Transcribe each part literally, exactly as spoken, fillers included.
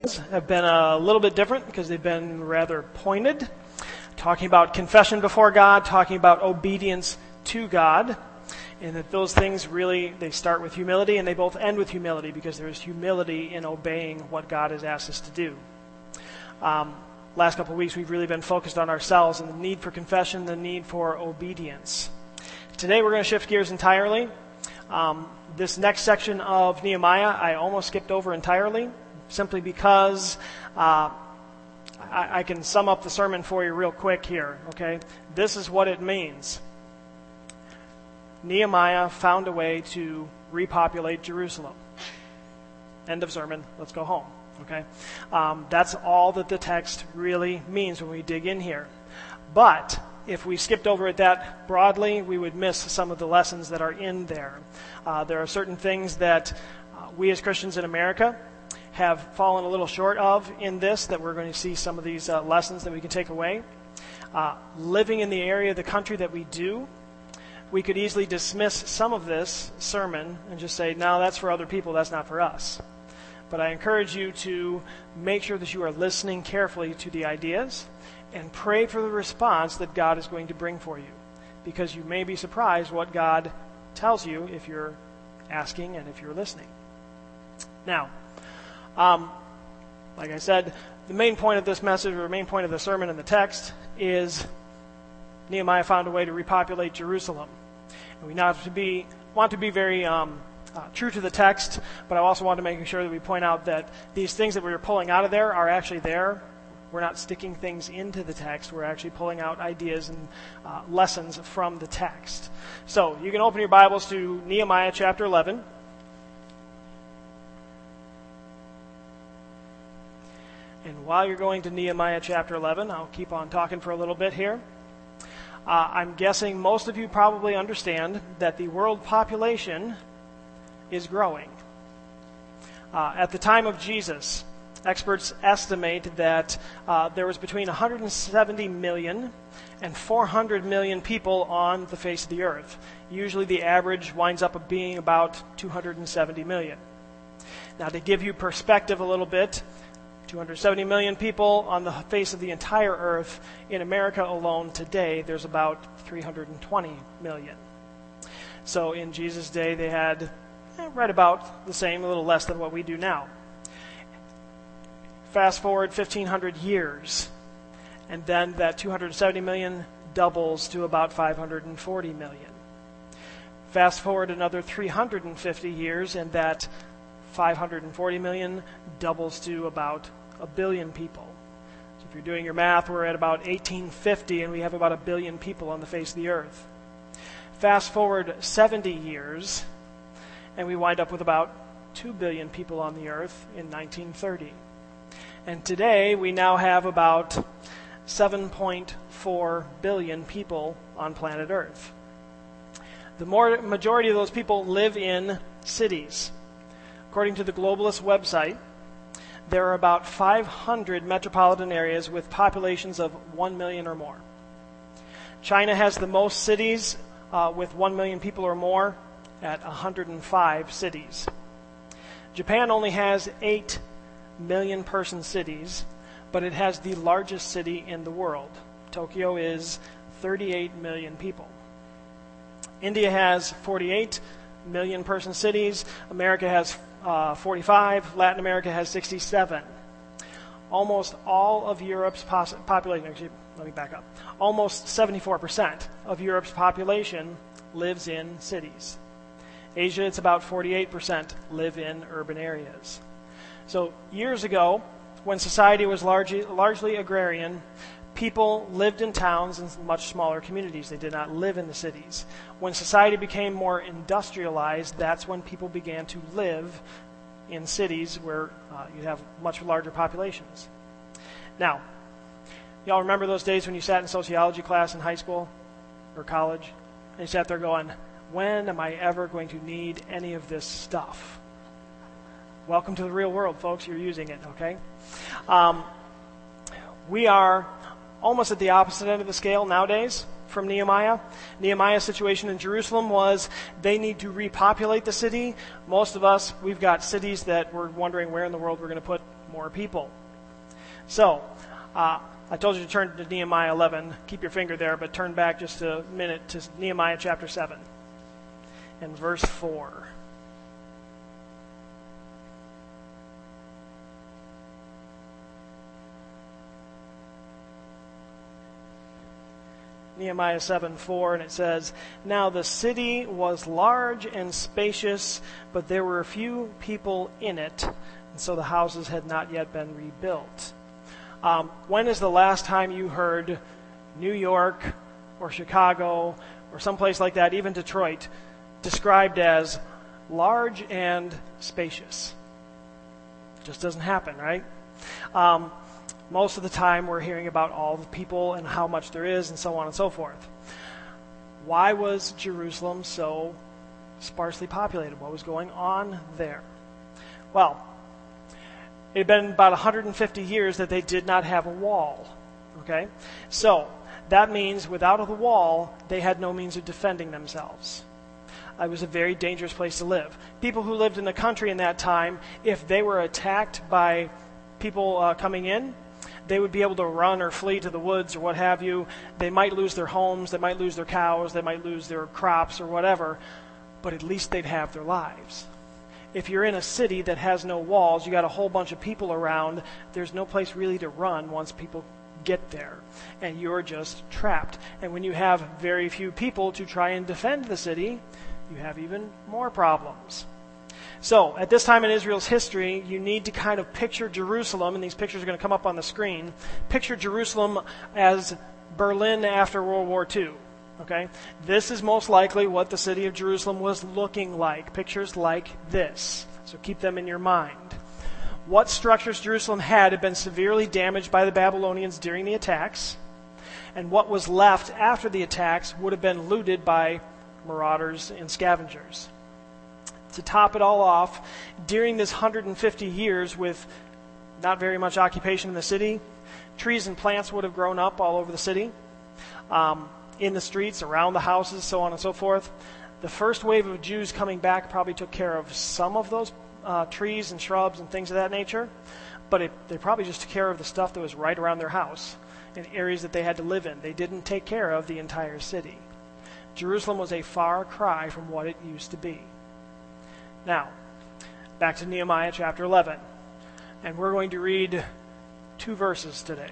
sermons have been a little bit different because they've been rather pointed, talking about confession before God, talking about obedience to God, and that those things really, they start with humility and they both end with humility because there is humility in obeying what God has asked us to do. Um, last couple of weeks we've really been focused on ourselves and the need for confession, the need for obedience. Today we're going to shift gears entirely. Um, this next section of Nehemiah I almost skipped over entirely simply because uh, I, I can sum up the sermon for you real quick here, okay? This is what it means. Nehemiah found a way to repopulate Jerusalem. End of sermon. Let's go home, okay? Um, that's all that the text really means when we dig in here. But if we skipped over it that broadly, we would miss some of the lessons that are in there. Uh, there are certain things that uh, we as Christians in America have fallen a little short of in this, that we're going to see some of these uh, lessons that we can take away. Uh, living in the area of the country that we do, we could easily dismiss some of this sermon and just say, no, that's for other people, that's not for us. But I encourage you to make sure that you are listening carefully to the ideas and pray for the response that God is going to bring for you. Because you may be surprised what God tells you if you're asking and if you're listening. Now, um, like I said, the main point of this message, or the main point of the sermon in the text, is Nehemiah found a way to repopulate Jerusalem. And we not to be, want to be very um, uh, true to the text, but I also want to make sure that we point out that these things that we were pulling out of there are actually there. We're not sticking things into the text. We're actually pulling out ideas and uh, lessons from the text. So you can open your Bibles to Nehemiah chapter eleven. And while you're going to Nehemiah chapter eleven, I'll keep on talking for a little bit here. Uh, I'm guessing most of you probably understand that the world population is growing. Uh, at the time of Jesus, experts estimate that uh, there was between one hundred seventy million and four hundred million people on the face of the earth. Usually the average winds up being about two hundred seventy million. Now, to give you perspective a little bit, two hundred seventy million people on the face of the entire earth. In America alone today, there's about three hundred twenty million. So in Jesus' day, they had eh, right about the same, a little less than what we do now. Fast forward fifteen hundred years, and then that two hundred seventy million doubles to about five hundred forty million. Fast forward another three hundred fifty years, and that five hundred forty million doubles to about a billion people. So if you're doing your math, we're at about eighteen fifty, and we have about a billion people on the face of the earth. Fast forward seventy years, and we wind up with about two billion people on the earth in nineteen thirty. And today, we now have about seven point four billion people on planet Earth. The more, majority of those people live in cities. According to the Globalist website, there are about five hundred metropolitan areas with populations of one million or more. China has the most cities uh, with one million people or more at one hundred five cities. Japan only has eight million person cities, but it has the largest city in the world. Tokyo is thirty-eight million people. India has forty-eight million person cities. America has uh, forty-five. Latin America has sixty-seven. Almost all of Europe's pos- population, actually, let me back up. Almost seventy-four percent of Europe's population lives in cities. Asia, it's about forty-eight percent live in urban areas. So years ago, when society was largely, largely agrarian, people lived in towns and much smaller communities. They did not live in the cities. When society became more industrialized, that's when people began to live in cities where uh, you have much larger populations. Now, y'all remember those days when you sat in sociology class in high school or college, and you sat there going, when am I ever going to need any of this stuff? Welcome to the real world, folks. You're using it, okay? Um, we are almost at the opposite end of the scale nowadays from Nehemiah. Nehemiah's situation in Jerusalem was they need to repopulate the city. Most of us, we've got cities that we're wondering where in the world we're going to put more people. So, uh, I told you to turn to Nehemiah eleven. Keep your finger there, but turn back just a minute to Nehemiah chapter seven and verse four. Nehemiah seven four, and it says, "Now the city was large and spacious, but there were few people in it, and so the houses had not yet been rebuilt." Um, when is the last time you heard New York or Chicago or someplace like that, even Detroit, described as large and spacious? It just doesn't happen, right? Um, most of the time we're hearing about all the people and how much there is and so on and so forth. Why was Jerusalem so sparsely populated? What was going on there? Well, it had been about one hundred fifty years that they did not have a wall. Okay? So, that means without the wall, they had no means of defending themselves. It was a very dangerous place to live. People who lived in the country in that time, if they were attacked by people uh, coming in, they would be able to run or flee to the woods or what have you. They might lose their homes, they might lose their cows, they might lose their crops or whatever, but at least they'd have their lives. If you're in a city that has no walls, you got a whole bunch of people around, there's no place really to run once people get there, and you're just trapped. And when you have very few people to try and defend the city, you have even more problems. So, at this time in Israel's history, you need to kind of picture Jerusalem, and these pictures are going to come up on the screen. Picture Jerusalem as Berlin after World War Two. Okay? This is most likely what the city of Jerusalem was looking like. Pictures like this. So keep them in your mind. What structures Jerusalem had had been severely damaged by the Babylonians during the attacks, and what was left after the attacks would have been looted by marauders and scavengers. To top it all off, during this one hundred fifty years with not very much occupation in the city, trees and plants would have grown up all over the city, um, in the streets, around the houses, so on and so forth. The first wave of Jews coming back probably took care of some of those uh, trees and shrubs and things of that nature, but it, they probably just took care of the stuff that was right around their house in areas that they had to live in. They didn't take care of the entire city. Jerusalem was a far cry from what it used to be. Now, back to Nehemiah chapter eleven, and we're going to read two verses today.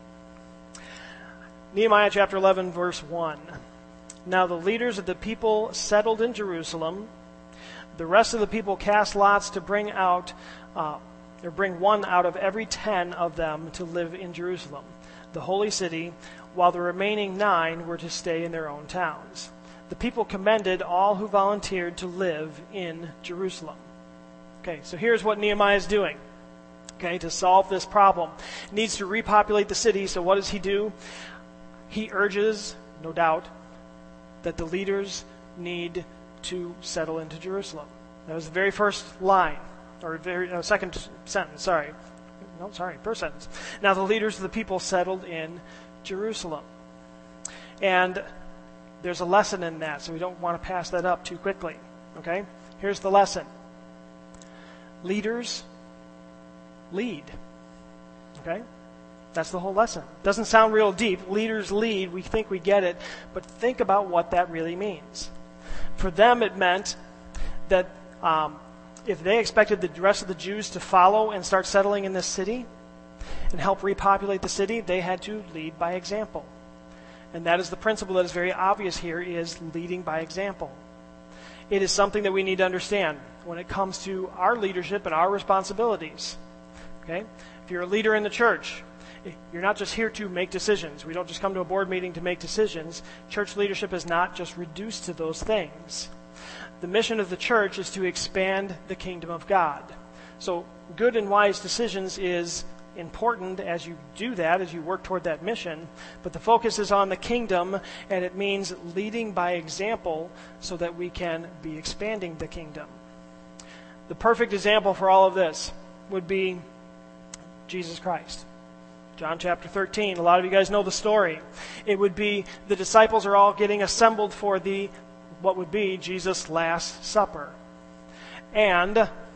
Nehemiah chapter eleven, verse one. "Now the leaders of the people settled in Jerusalem. The rest of the people cast lots to bring out, uh, or bring one out of every ten of them to live in Jerusalem, the holy city, while the remaining nine were to stay in their own towns. The people commended all who volunteered to live in Jerusalem." Okay, so here's what Nehemiah is doing. Okay, to solve this problem. He needs to repopulate the city, so what does he do? He urges, no doubt, that the leaders need to settle into Jerusalem. That was the very first line, or very uh, second sentence, sorry. No, sorry, first sentence. "Now the leaders of the people settled in Jerusalem." And there's a lesson in that, so we don't want to pass that up too quickly. Okay? Here's the lesson. Leaders lead. Okay? That's the whole lesson. Doesn't sound real deep. Leaders lead. We think we get it. But think about what that really means. For them, it meant that um, if they expected the rest of the Jews to follow and start settling in this city and help repopulate the city, they had to lead by example. And that is the principle that is very obvious here, is leading by example. It is something that we need to understand when it comes to our leadership and our responsibilities. Okay? If you're a leader in the church, you're not just here to make decisions. We don't just come to a board meeting to make decisions. Church leadership is not just reduced to those things. The mission of the church is to expand the kingdom of God. So good and wise decisions is important as you do that, as you work toward that mission, but the focus is on the kingdom, and it means leading by example so that we can be expanding the kingdom. The perfect example for all of this would be Jesus Christ. John chapter thirteen, a lot of you guys know the story. It would be the disciples are all getting assembled for the, what would be Jesus' Last Supper. And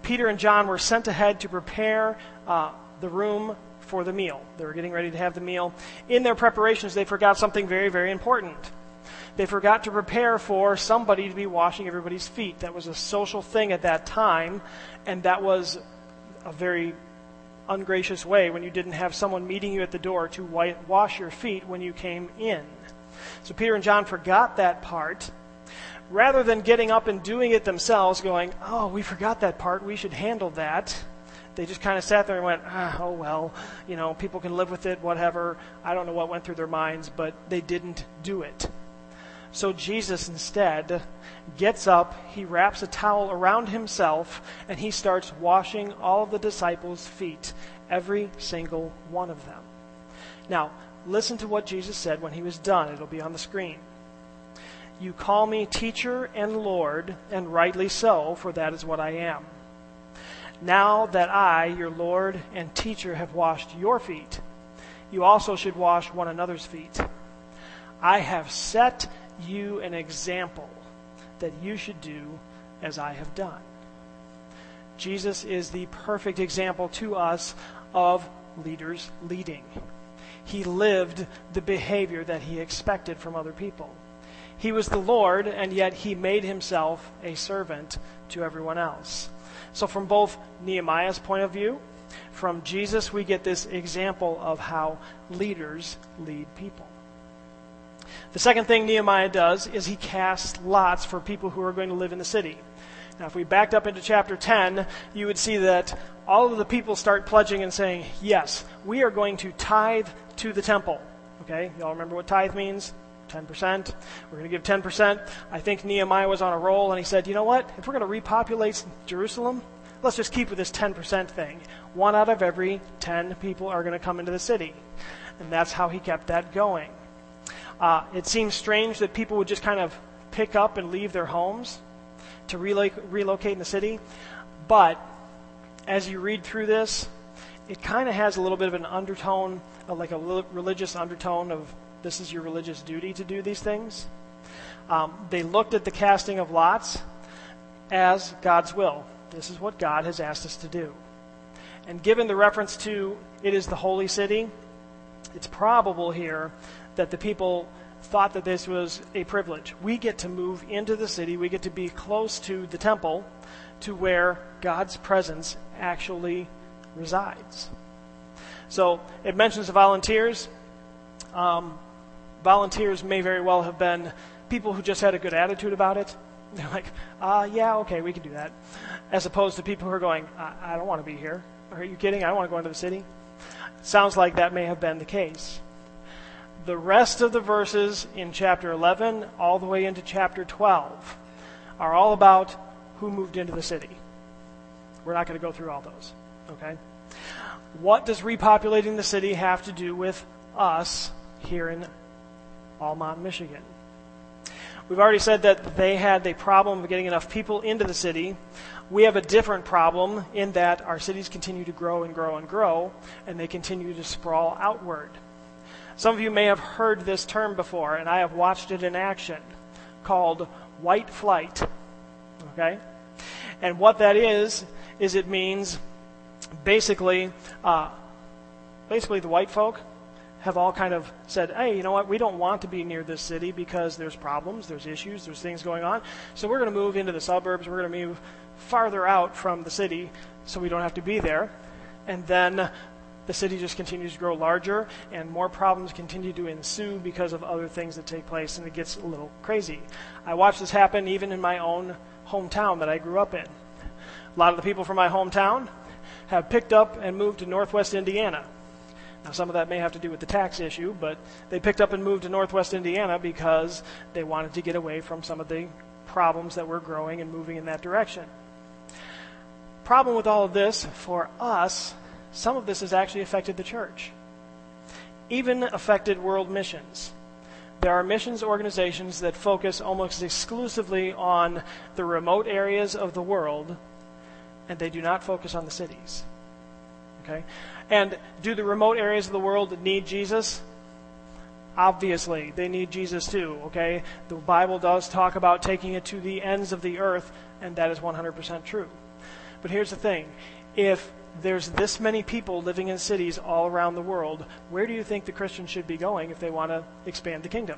Peter and John were sent ahead to prepare uh, the room for the meal. They were getting ready to have the meal. In their preparations, they forgot something very, very important. They forgot to prepare for somebody to be washing everybody's feet. That was a social thing at that time, and that was a very ungracious way when you didn't have someone meeting you at the door to wash your feet when you came in. So Peter and John forgot that part. Rather than getting up and doing it themselves, going, oh, we forgot that part, we should handle that, they just kind of sat there and went, ah, oh, well, you know, people can live with it, whatever. I don't know what went through their minds, but they didn't do it. So Jesus instead gets up, he wraps a towel around himself, and he starts washing all of the disciples' feet, every single one of them. Now, listen to what Jesus said when he was done. It'll be on the screen. You call me teacher and Lord, and rightly so, for that is what I am. Now that I, your Lord and teacher, have washed your feet, you also should wash one another's feet. I have set you an example that you should do as I have done. Jesus is the perfect example to us of leaders leading. He lived the behavior that he expected from other people. He was the Lord, and yet he made himself a servant to everyone else. So from both Nehemiah's point of view, from Jesus, we get this example of how leaders lead people. The second thing Nehemiah does is he casts lots for people who are going to live in the city. Now, if we backed up into chapter ten, you would see that all of the people start pledging and saying, yes, we are going to tithe to the temple. Okay, y'all remember what tithe means? ten percent. We're going to give ten percent. I think Nehemiah was on a roll, and he said, you know what? If we're going to repopulate Jerusalem, let's just keep with this ten percent thing. One out of every ten people are going to come into the city. And that's how he kept that going. Uh, it seems strange that people would just kind of pick up and leave their homes to relo- relocate in the city. But as you read through this, it kind of has a little bit of an undertone, uh, like a li- religious undertone of this is your religious duty to do these things. Um, they looked at the casting of lots as God's will. This is what God has asked us to do. And given the reference to it is the holy city, it's probable here that the people thought that this was a privilege. We get to move into the city. We get to be close to the temple, to where God's presence actually resides. So it mentions the volunteers. Um, volunteers may very well have been people who just had a good attitude about it. They're like, uh, yeah, okay, we can do that. As opposed to people who are going, I, I don't want to be here. Are you kidding? I don't want to go into the city. Sounds like that may have been the case. The rest of the verses in chapter eleven all the way into chapter twelve are all about who moved into the city. We're not going to go through all those. Okay? What does repopulating the city have to do with us here in Almont, Michigan? We've already said that they had a problem of getting enough people into the city. We have a different problem in that our cities continue to grow and grow and grow, and they continue to sprawl outward. Some of you may have heard this term before, and I have watched it in action, called white flight. Okay? And what that is, is it means basically, uh, basically the white folk have all kind of said, hey, you know what, we don't want to be near this city because there's problems, there's issues, there's things going on. So we're going to move into the suburbs, we're going to move farther out from the city so we don't have to be there. And then the city just continues to grow larger and more problems continue to ensue because of other things that take place, and it gets a little crazy. I watched this happen even in my own hometown that I grew up in. A lot of the people from my hometown have picked up and moved to Northwest Indiana. Now, some of that may have to do with the tax issue, but they picked up and moved to Northwest Indiana because they wanted to get away from some of the problems that were growing and moving in that direction. Problem with all of this, for us, some of this has actually affected the church. Even affected world missions. There are missions organizations that focus almost exclusively on the remote areas of the world, and they do not focus on the cities. Okay? And do the remote areas of the world need Jesus? Obviously, they need Jesus too, okay? The Bible does talk about taking it to the ends of the earth, and that is one hundred percent true. But here's the thing. If there's this many people living in cities all around the world, where do you think the Christians should be going if they want to expand the kingdom?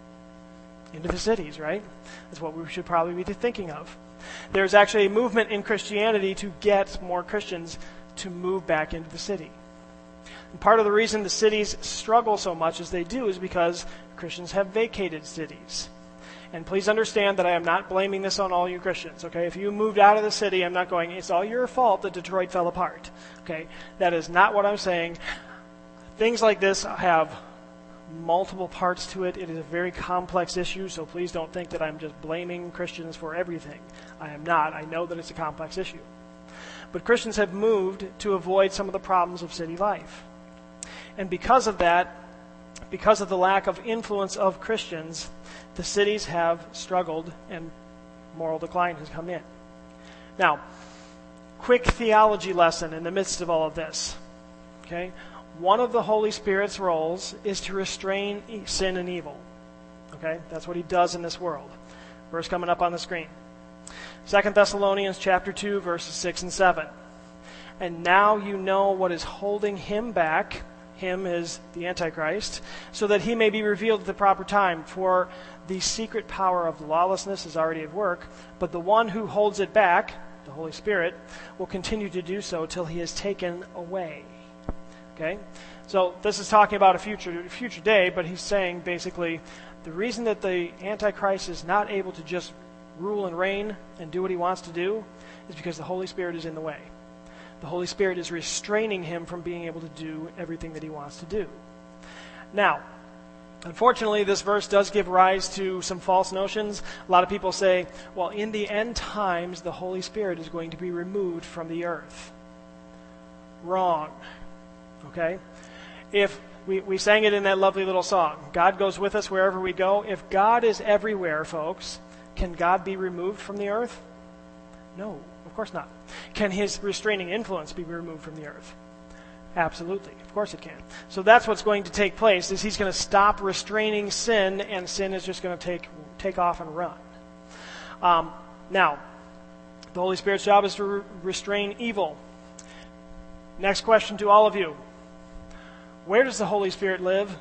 Into the cities, right? That's what we should probably be thinking of. There's actually a movement in Christianity to get more Christians to move back into the city. And part of the reason the cities struggle so much as they do is because Christians have vacated cities. And please understand that I am not blaming this on all you Christians, okay? If you moved out of the city, I'm not going, it's all your fault that Detroit fell apart, okay? That is not what I'm saying. Things like this have multiple parts to it. It is a very complex issue, so please don't think that I'm just blaming Christians for everything. I am not. I know that it's a complex issue. But Christians have moved to avoid some of the problems of city life. And because of that, because of the lack of influence of Christians, the cities have struggled and moral decline has come in. Now, quick theology lesson in the midst of all of this. Okay? One of the Holy Spirit's roles is to restrain sin and evil. Okay? That's what he does in this world. Verse coming up on the screen. Second Thessalonians chapter two, verses six and seven. And now you know what is holding him back. Him is the Antichrist, so that he may be revealed at the proper time. For the secret power of lawlessness is already at work, but the one who holds it back, the Holy Spirit, will continue to do so till he is taken away. Okay? So this is talking about a future future day, but he's saying basically the reason that the Antichrist is not able to just rule and reign and do what he wants to do is because the Holy Spirit is in the way. The Holy Spirit is restraining him from being able to do everything that he wants to do. Now, unfortunately, this verse does give rise to some false notions. A lot of people say, well, in the end times, the Holy Spirit is going to be removed from the earth. Wrong. Okay? If we, we sang it in that lovely little song, God goes with us wherever we go. If God is everywhere, folks, can God be removed from the earth? No, of course not. Can his restraining influence be removed from the earth? Absolutely. Of course it can. So that's what's going to take place, is he's going to stop restraining sin, and sin is just going to take take off and run. Um, now, the Holy Spirit's job is to re- restrain evil. Next question to all of you. Where does the Holy Spirit live?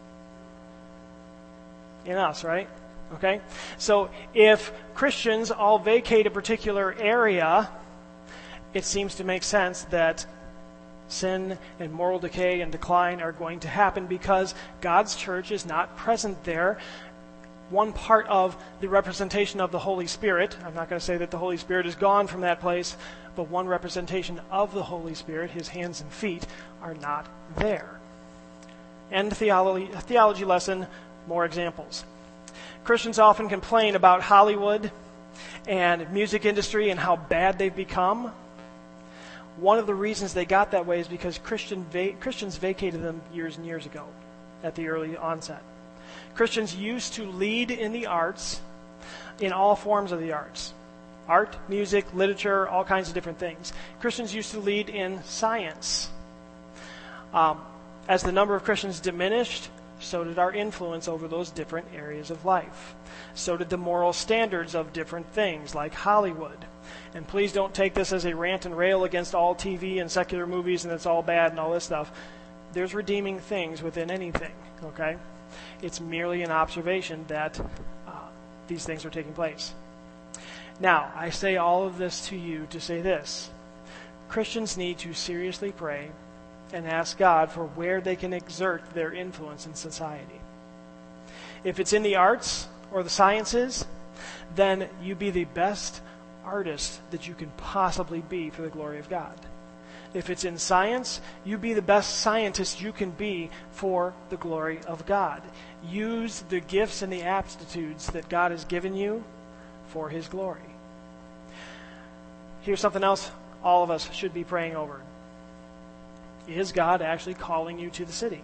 In us, right? Okay? So if Christians all vacate a particular area, it seems to make sense that sin and moral decay and decline are going to happen because God's church is not present there. One part of the representation of the Holy Spirit, I'm not going to say that the Holy Spirit is gone from that place, but one representation of the Holy Spirit, his hands and feet, are not there. End theology, theology lesson, more examples. Christians often complain about Hollywood and music industry and how bad they've become. One of the reasons they got that way is because Christian va- Christians vacated them years and years ago at the early onset. Christians used to lead in the arts, in all forms of the arts. Art, music, literature, all kinds of different things. Christians used to lead in science. Um, as the number of Christians diminished, so did our influence over those different areas of life. So did the moral standards of different things, like Hollywood. And please don't take this as a rant and rail against all T V and secular movies and it's all bad and all this stuff. There's redeeming things within anything, okay? It's merely an observation that uh, these things are taking place. Now, I say all of this to you to say this. Christians need to seriously pray and ask God for where they can exert their influence in society. If it's in the arts or the sciences, then you be the best artist that you can possibly be for the glory of God. If it's in science, you be the best scientist you can be for the glory of God. Use the gifts and the aptitudes that God has given you for his glory. Here's something else all of us should be praying over. Is God actually calling you to the city?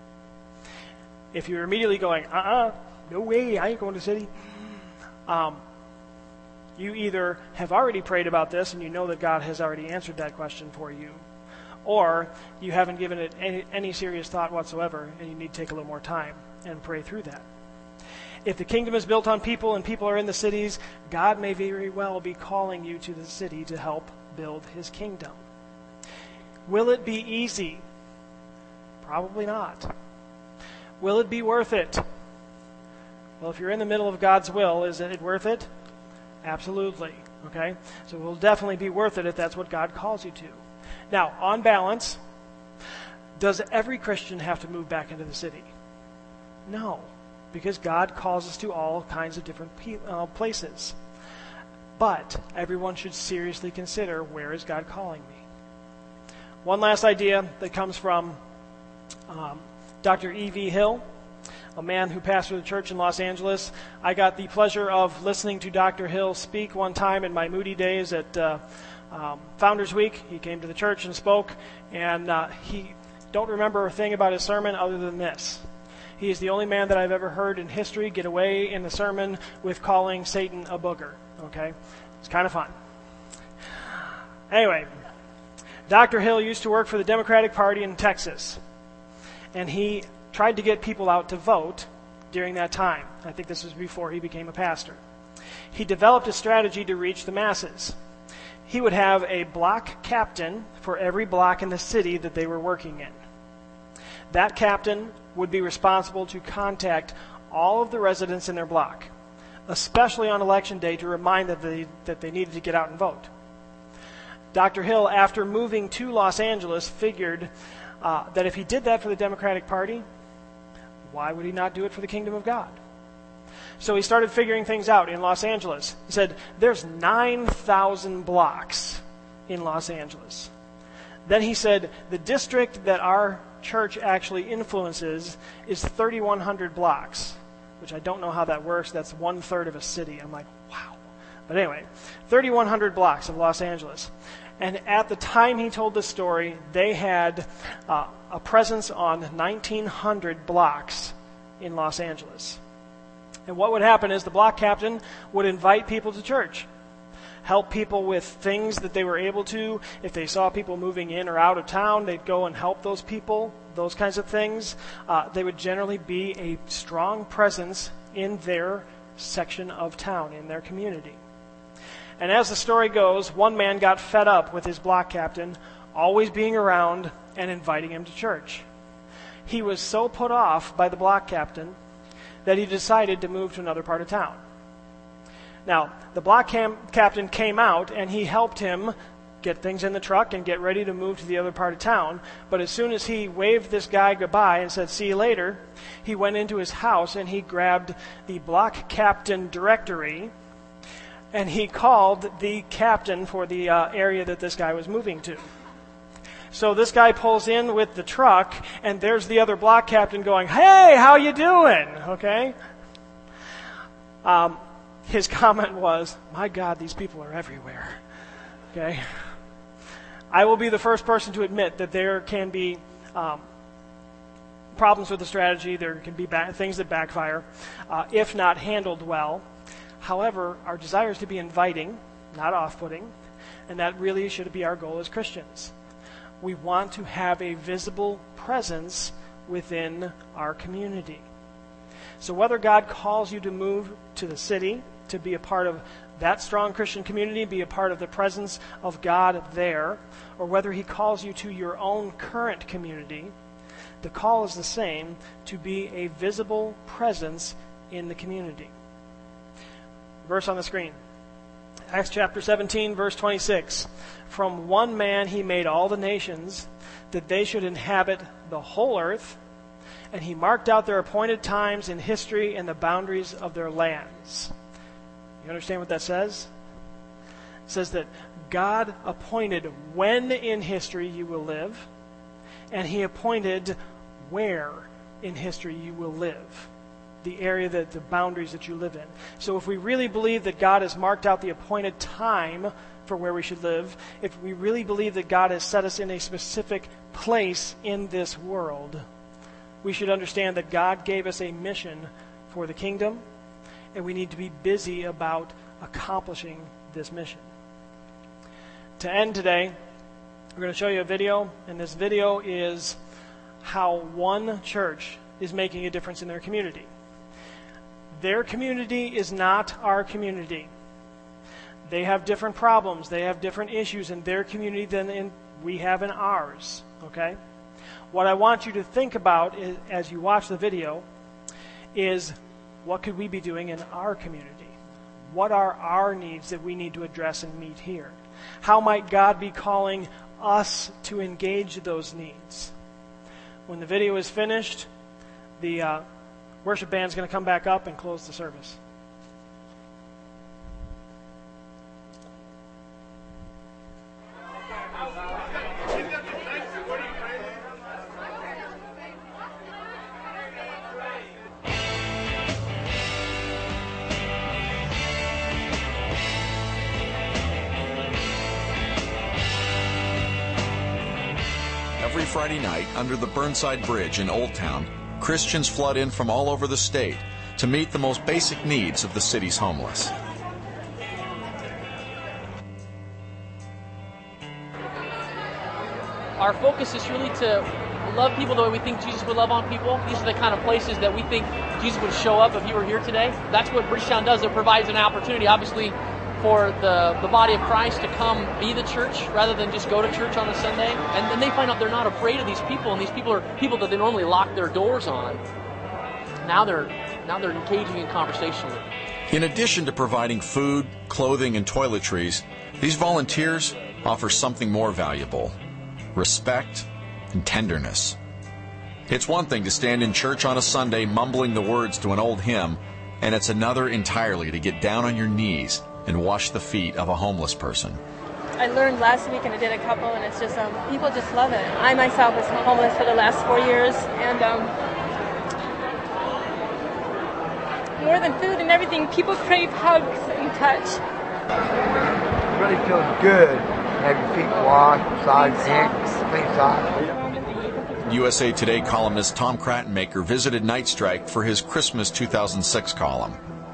If you're immediately going, uh-uh, no way, I ain't going to the city, um, you either have already prayed about this and you know that God has already answered that question for you, or you haven't given it any, any serious thought whatsoever and you need to take a little more time and pray through that. If the kingdom is built on people and people are in the cities, God may very well be calling you to the city to help build his kingdom. Will it be easy? Probably not. Will it be worth it? Well, if you're in the middle of God's will, is it worth it? Absolutely. Okay? So it will definitely be worth it if that's what God calls you to. Now, on balance, does every Christian have to move back into the city? No, because God calls us to all kinds of different pe- uh, places. But everyone should seriously consider, where is God calling me? One last idea that comes from um, Doctor E V Hill, a man who pastored a church in Los Angeles. I got the pleasure of listening to Doctor Hill speak one time in my Moody days at uh, um, Founders Week. He came to the church and spoke, and uh, he don't remember a thing about his sermon other than this. He is the only man that I've ever heard in history get away in the sermon with calling Satan a booger. Okay? It's kind of fun. Anyway, Doctor Hill used to work for the Democratic Party in Texas, and he tried to get people out to vote during that time. I think this was before he became a pastor. He developed a strategy to reach the masses. He would have a block captain for every block in the city that they were working in. That captain would be responsible to contact all of the residents in their block, especially on election day, to remind them that they, that they needed to get out and vote. Doctor Hill, after moving to Los Angeles, figured uh, that if he did that for the Democratic Party, why would he not do it for the kingdom of God? So he started figuring things out in Los Angeles. He said, there's nine thousand blocks in Los Angeles. Then he said, the district that our church actually influences is thirty-one hundred blocks, which I don't know how that works. That's one third of a city. I'm like, wow. But anyway, thirty-one hundred blocks of Los Angeles. And at the time he told this story, they had uh, a presence on nineteen hundred blocks in Los Angeles. And what would happen is the block captain would invite people to church, help people with things that they were able to. If they saw people moving in or out of town, they'd go and help those people, those kinds of things. Uh, they would generally be a strong presence in their section of town, in their community. And as the story goes, one man got fed up with his block captain always being around and inviting him to church. He was so put off by the block captain that he decided to move to another part of town. Now, the block cam- captain came out and he helped him get things in the truck and get ready to move to the other part of town. But as soon as he waved this guy goodbye and said, see you later, he went into his house and he grabbed the block captain directory and he called the captain for the uh, area that this guy was moving to. So this guy pulls in with the truck, and there's the other block captain going, hey, how you doing? Okay? Um, his comment was, my God, these people are everywhere. Okay? I will be the first person to admit that there can be um, problems with the strategy. There can be ba- things that backfire, uh, if not handled well. However, our desire is to be inviting, not off-putting, and that really should be our goal as Christians. We want to have a visible presence within our community. So whether God calls you to move to the city, to be a part of that strong Christian community, be a part of the presence of God there, or whether he calls you to your own current community, the call is the same, to be a visible presence in the community. Verse on the screen. Acts chapter seventeen, verse twenty-six. From one man he made all the nations, that they should inhabit the whole earth, and he marked out their appointed times in history and the boundaries of their lands. You understand what that says? It says that God appointed when in history you will live, and he appointed where in history you will live. The area, that the boundaries that you live in. So if we really believe that God has marked out the appointed time for where we should live, if we really believe that God has set us in a specific place in this world, we should understand that God gave us a mission for the kingdom, and we need to be busy about accomplishing this mission. To end today, we're going to show you a video, and this video is how one church is making a difference in their community. Their community is not our community. They have different problems. They have different issues in their community than in, we have in ours, okay? What I want you to think about is, as you watch the video is, what could we be doing in our community? What are our needs that we need to address and meet here? How might God be calling us to engage those needs? When the video is finished, the uh, worship band is going to come back up and close the service. Every Friday night, under the Burnside Bridge in Old Town, Christians flood in from all over the state to meet the most basic needs of the city's homeless. Our focus is really to love people the way we think Jesus would love on people. These are the kind of places that we think Jesus would show up if he were here today. That's what Bridgetown does. It provides an opportunity, obviously, for the, the body of Christ to come be the church rather than just go to church on a Sunday. And then they find out they're not afraid of these people, and these people are people that they normally lock their doors on. Now they're now they're engaging in conversation with them. In addition to providing food, clothing, and toiletries, these volunteers offer something more valuable: respect and tenderness. It's one thing to stand in church on a Sunday mumbling the words to an old hymn, and it's another entirely to get down on your knees and wash the feet of a homeless person. I learned last week, and I did a couple, and it's just, um, people just love it. I myself was homeless for the last four years, and um, more than food and everything, people crave hugs and touch. It really feels good to have your feet washed, massaged, and clean socks. U S A Today columnist Tom Krattenmaker visited Night Strike for his Christmas two thousand six column.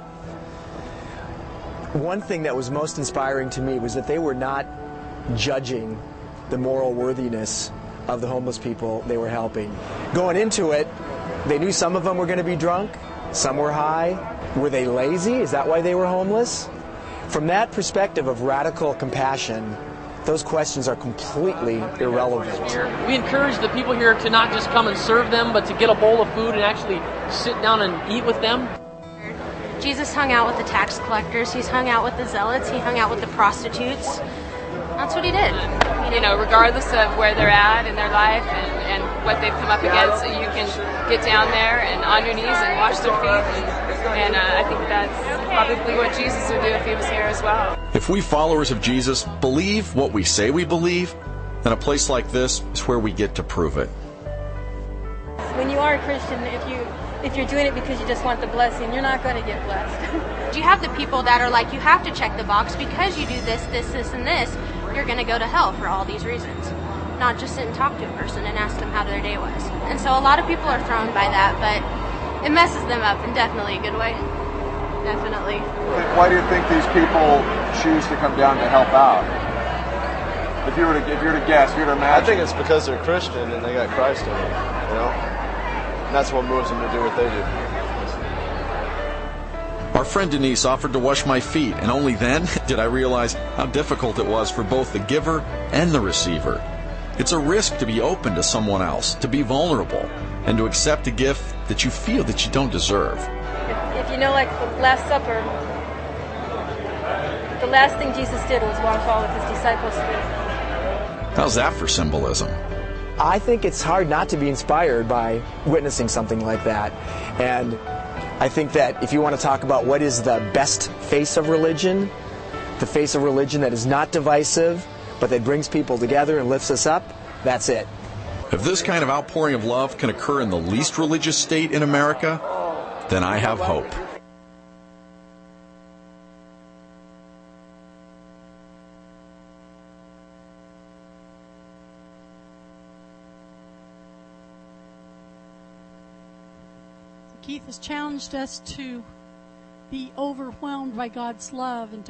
One thing that was most inspiring to me was that they were not judging the moral worthiness of the homeless people they were helping. Going into it, they knew some of them were going to be drunk, some were high. Were they lazy? Is that why they were homeless? From that perspective of radical compassion, those questions are completely irrelevant. We encourage the people here to not just come and serve them, but to get a bowl of food and actually sit down and eat with them. Jesus hung out with the tax collectors, he's hung out with the zealots, he hung out with the prostitutes. That's what he did. You know, regardless of where they're at in their life and, and what they've come up against, so you can get down there and on your knees and wash their feet. And, and uh, I think that's probably what Jesus would do if he was here as well. If we followers of Jesus believe what we say we believe, then a place like this is where we get to prove it. When you are a Christian, if you if you're doing it because you just want the blessing, you're not going to get blessed. You have the people that are like, you have to check the box because you do this, this, this, and this, you're going to go to hell for all these reasons. Not just sit and talk to a person and ask them how their day was. And so a lot of people are thrown by that, but it messes them up in definitely a good way. Definitely. Why do you think these people choose to come down to help out? If you were to, if you were to guess, if you were to imagine. I think it's because they're Christian and they got Christ in them, you know? And that's what moves them to do what they do. Our friend Denise offered to wash my feet, and only then did I realize how difficult it was for both the giver and the receiver. It's a risk to be open to someone else, to be vulnerable, and to accept a gift that you feel that you don't deserve. If, if you know, like the Last Supper, the last thing Jesus did was wash all of his disciples' feet. How's that for symbolism? I think it's hard not to be inspired by witnessing something like that. And I think that if you want to talk about what is the best face of religion, the face of religion that is not divisive, but that brings people together and lifts us up, that's it. If this kind of outpouring of love can occur in the least religious state in America, then I have hope. Keith has challenged us to be overwhelmed by God's love and to